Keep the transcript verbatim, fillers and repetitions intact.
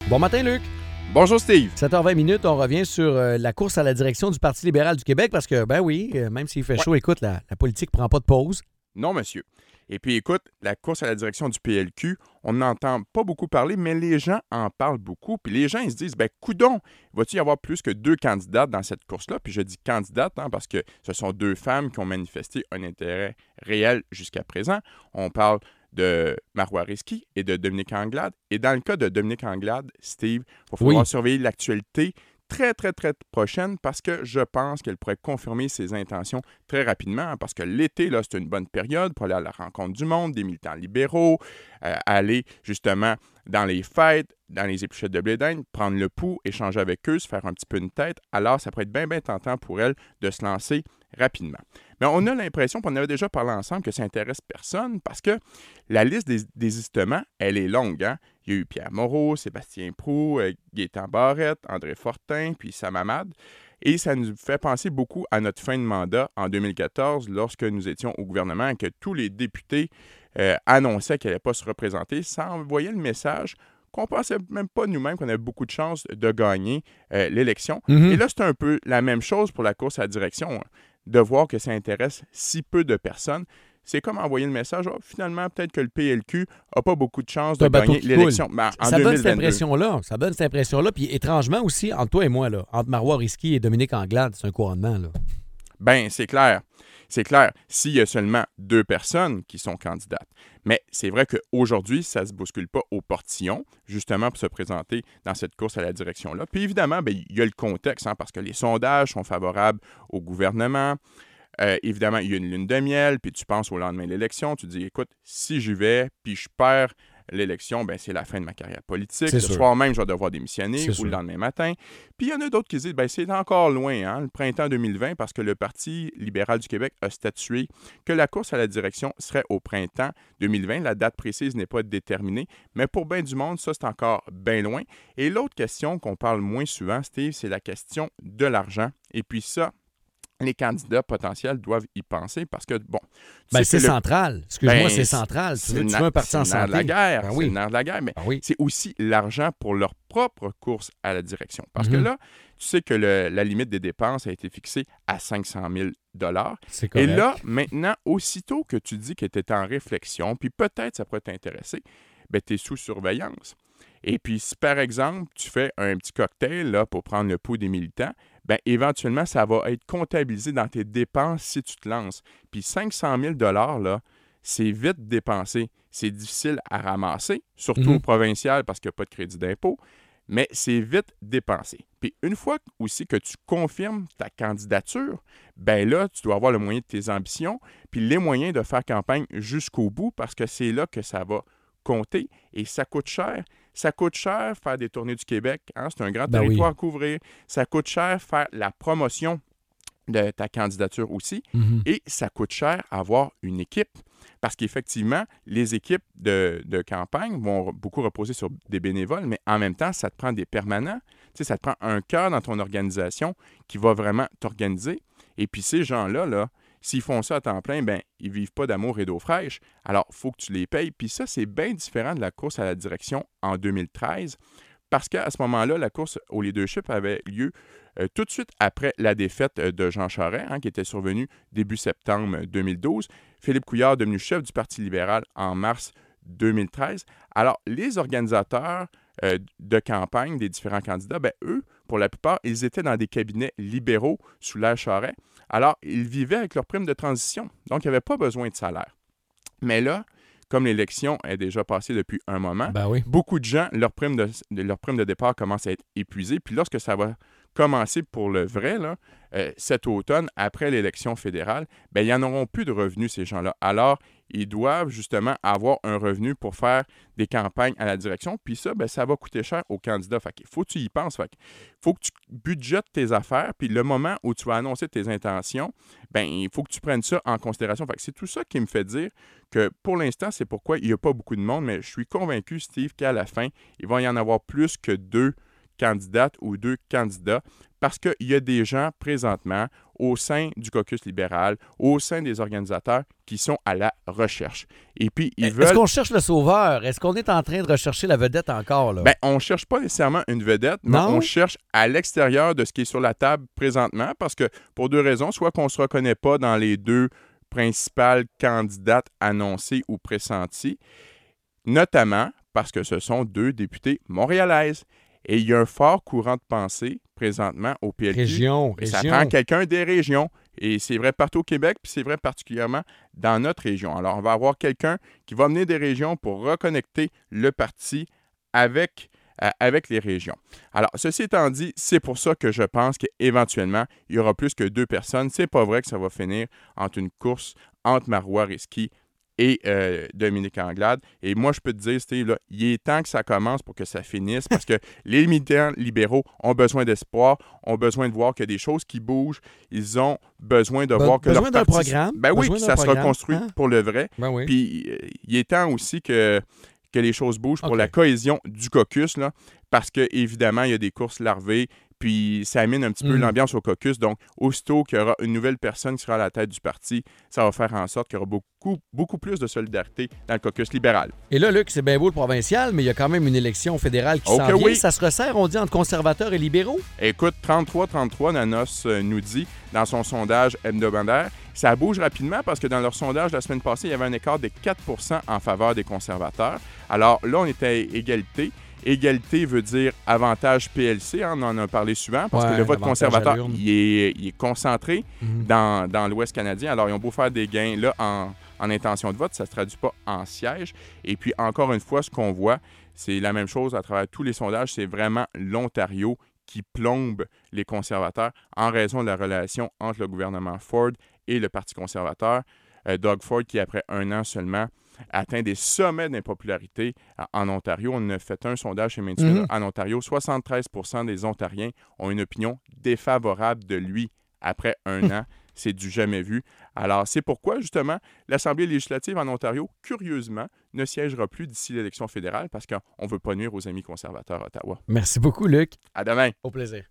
Bon matin, Luc. Bonjour, Steve. sept heures vingt minutes, on revient sur euh, la course à la direction du Parti libéral du Québec parce que, ben oui, euh, même s'il fait Ouais. chaud, écoute, la, la politique prend pas de pause. Non, monsieur. Et puis, écoute, la course à la direction du P L Q, on n'entend pas beaucoup parler, mais les gens en parlent beaucoup. Puis les gens, ils se disent, ben coudon, va-t-il y avoir plus que deux candidates dans cette course-là? Puis je dis candidates, hein, parce que ce sont deux femmes qui ont manifesté un intérêt réel jusqu'à présent. On parle de Marois Risky et de Dominique Anglade. Et dans le cas de Dominique Anglade, Steve, il va falloir Oui. surveiller l'actualité très, très, très prochaine parce que je pense qu'elle pourrait confirmer ses intentions très rapidement hein, parce que l'été, là, c'est une bonne période pour aller à la rencontre du monde, des militants libéraux, euh, aller justement dans les fêtes, dans les épluchettes de blé d'Inde, prendre le pouls, échanger avec eux, se faire un petit peu une tête. Alors, ça pourrait être bien, bien tentant pour elle de se lancer rapidement. Mais on a l'impression, puis on avait déjà parlé ensemble, que ça n'intéresse personne parce que la liste des désistements, elle est longue. Hein? Il y a eu Pierre Moreau, Sébastien Proulx, euh, Gaétan Barrette, André Fortin, puis Sam Hamad. Et ça nous fait penser beaucoup à notre fin de mandat en deux mille quatorze, lorsque nous étions au gouvernement et que tous les députés euh, annonçaient qu'ils n'allaient pas se représenter. Ça envoyait le message qu'on ne pensait même pas nous-mêmes qu'on avait beaucoup de chances de gagner euh, l'élection. Mm-hmm. Et là, c'est un peu la même chose pour la course à la direction, hein, de voir que ça intéresse si peu de personnes. C'est comme envoyer le message, oh, finalement, peut-être que le P L Q n'a pas beaucoup de chances de gagner l'élection ben, en ça deux mille vingt-deux. donne cette impression-là. Ça donne cette impression-là. Puis étrangement aussi, entre toi et moi, là, entre Marois Risky et Dominique Anglade, c'est un couronnement. Là. Ben, c'est clair. C'est clair, s'il y a seulement deux personnes qui sont candidates. Mais c'est vrai qu'aujourd'hui, ça ne se bouscule pas au portillon, justement pour se présenter dans cette course à la direction-là. Puis évidemment, ben, il y a le contexte, hein, parce que les sondages sont favorables au gouvernement. Euh, évidemment, il y a une lune de miel, puis tu penses au lendemain de l'élection, tu dis, écoute, si j'y vais, puis je perds l'élection, ben c'est la fin de ma carrière politique. C'est le sûr. soir même, je vais devoir démissionner, C'est ou sûr. le lendemain matin. Puis il y en a d'autres qui disent, ben c'est encore loin, hein, le printemps deux mille vingt, parce que le Parti libéral du Québec a statué que la course à la direction serait au printemps deux mille vingt. La date précise n'est pas déterminée, mais pour bien du monde, ça, c'est encore bien loin. Et l'autre question qu'on parle moins souvent, Steve, c'est la question de l'argent. Et puis ça, les candidats potentiels doivent y penser parce que, bon... Ben, c'est le... central. Excuse-moi, ben, c'est central. Tu veux, tu na... veux un parti en santé. C'est le nerf de la guerre. Ben c'est oui. le nerf de la guerre, mais ben oui. c'est aussi l'argent pour leur propre course à la direction. Parce mm-hmm. que là, tu sais que le, la limite des dépenses a été fixée à cinq cent mille dollars. C'est correct. Et là, maintenant, aussitôt que tu dis que tu es en réflexion, puis peut-être ça pourrait t'intéresser, ben, tu es sous surveillance. Et puis, si par exemple, tu fais un petit cocktail là, pour prendre le pouls des militants, bien, éventuellement, ça va être comptabilisé dans tes dépenses si tu te lances. Puis cinq cent mille dollars, là, c'est vite dépensé. C'est difficile à ramasser, surtout mm-hmm. au provincial parce qu'il n'y a pas de crédit d'impôt, mais c'est vite dépensé. Puis une fois aussi que tu confirmes ta candidature, bien là, tu dois avoir le moyen de tes ambitions, puis les moyens de faire campagne jusqu'au bout parce que c'est là que ça va compter et ça coûte cher. Ça coûte cher faire des tournées du Québec. Hein? C'est un grand ben territoire oui. à couvrir. Ça coûte cher faire la promotion de ta candidature aussi. Mm-hmm. Et ça coûte cher avoir une équipe. Parce qu'effectivement, les équipes de, de campagne vont beaucoup reposer sur des bénévoles, mais en même temps, ça te prend des permanents. Tu sais, ça te prend un cœur dans ton organisation qui va vraiment t'organiser. Et puis ces gens-là, là, s'ils font ça à temps plein, ben ils ne vivent pas d'amour et d'eau fraîche. Alors, il faut que tu les payes. Puis ça, c'est bien différent de la course à la direction en deux mille treize parce qu'à ce moment-là, la course au leadership avait lieu euh, tout de suite après la défaite de Jean Charest, hein, qui était survenue début septembre deux mille douze. Philippe Couillard, devenu chef du Parti libéral en mars deux mille treize. Alors, les organisateurs euh, de campagne des différents candidats, ben eux, pour la plupart, ils étaient dans des cabinets libéraux sous l'ère Charest. Alors, ils vivaient avec leur prime de transition. Donc, il n'y avait pas besoin de salaire. Mais là, comme l'élection est déjà passée depuis un moment, ben oui. beaucoup de gens, leur prime de, leur prime de départ commence à être épuisée. Puis lorsque ça va commencer pour le vrai, là, euh, cet automne, après l'élection fédérale, ben, ils n'en auront plus de revenus, ces gens-là. Alors, ils doivent justement avoir un revenu pour faire des campagnes à la direction. Puis ça, ben, ça va coûter cher aux candidats. Fait qu'il faut que tu y penses. Fait qu'il faut que tu budgètes tes affaires. Puis le moment où tu vas annoncer tes intentions, ben, il faut que tu prennes ça en considération. Fait que c'est tout ça qui me fait dire que pour l'instant, c'est pourquoi il n'y a pas beaucoup de monde. Mais je suis convaincu, Steve, qu'à la fin, il va y en avoir plus que deux candidates ou deux candidats parce qu'il y a des gens présentement au sein du caucus libéral, au sein des organisateurs qui sont à la recherche. Et puis, ils veulent... Est-ce qu'on cherche le sauveur? Est-ce qu'on est en train de rechercher la vedette encore, là? Bien, on ne cherche pas nécessairement une vedette, mais non? on cherche à l'extérieur de ce qui est sur la table présentement, parce que pour deux raisons, soit qu'on ne se reconnaît pas dans les deux principales candidates annoncées ou pressenties, notamment parce que ce sont deux députées montréalaises. Et il y a un fort courant de pensée présentement au P L Q. Région, et ça région. prend quelqu'un des régions. Et c'est vrai partout au Québec, puis c'est vrai particulièrement dans notre région. Alors, on va avoir quelqu'un qui va mener des régions pour reconnecter le parti avec, euh, avec les régions. Alors, ceci étant dit, c'est pour ça que je pense qu'éventuellement, il y aura plus que deux personnes. C'est pas vrai que ça va finir entre une course entre Marois Risky et euh, Dominique Anglade. Et moi, je peux te dire, Steve, là, il est temps que ça commence pour que ça finisse parce que les militants libéraux ont besoin d'espoir, ont besoin de voir qu'il y a des choses qui bougent. Ils ont besoin de Be- voir que besoin leur d'un parti... programme. Ben oui, Besoin puis d'un ça se programme, reconstruit hein? pour le vrai. Ben oui. Puis euh, il est temps aussi que, que les choses bougent pour OK. la cohésion du caucus, là, parce qu'évidemment, il y a des courses larvées, puis ça amène un petit peu Mm. l'ambiance au caucus. Donc, aussitôt qu'il y aura une nouvelle personne qui sera à la tête du parti, ça va faire en sorte qu'il y aura beaucoup, beaucoup plus de solidarité dans le caucus libéral. Et là, Luc, c'est bien beau le provincial, mais il y a quand même une élection fédérale qui Ok, s'en vient. oui. Ça se resserre, on dit, entre conservateurs et libéraux? Écoute, trente-trois trente-trois, Nanos euh, nous dit dans son sondage hebdomadaire, ça bouge rapidement parce que dans leur sondage la semaine passée, il y avait un écart de quatre pour cent en faveur des conservateurs. Alors là, on était à égalité. Égalité veut dire avantage P L C, hein, on en a parlé souvent, parce Ouais, que le vote avantage conservateur, à l'urne. il est, il est concentré Mhm. dans, dans l'Ouest canadien. Alors, ils ont beau faire des gains là en, en intention de vote, ça ne se traduit pas en siège. Et puis, encore une fois, ce qu'on voit, c'est la même chose à travers tous les sondages, c'est vraiment l'Ontario qui plombe les conservateurs en raison de la relation entre le gouvernement Ford et le Parti conservateur. Euh, Doug Ford, qui après un an seulement, atteint des sommets d'impopularité en Ontario. On a fait un sondage chez Main Street Mhm. en Ontario. soixante-treize pour cent des Ontariens ont une opinion défavorable de lui après un an. C'est du jamais vu. Alors, c'est pourquoi, justement, l'Assemblée législative en Ontario, curieusement, ne siégera plus d'ici l'élection fédérale parce qu'on ne veut pas nuire aux amis conservateurs à Ottawa. Merci beaucoup, Luc. À demain! Au plaisir.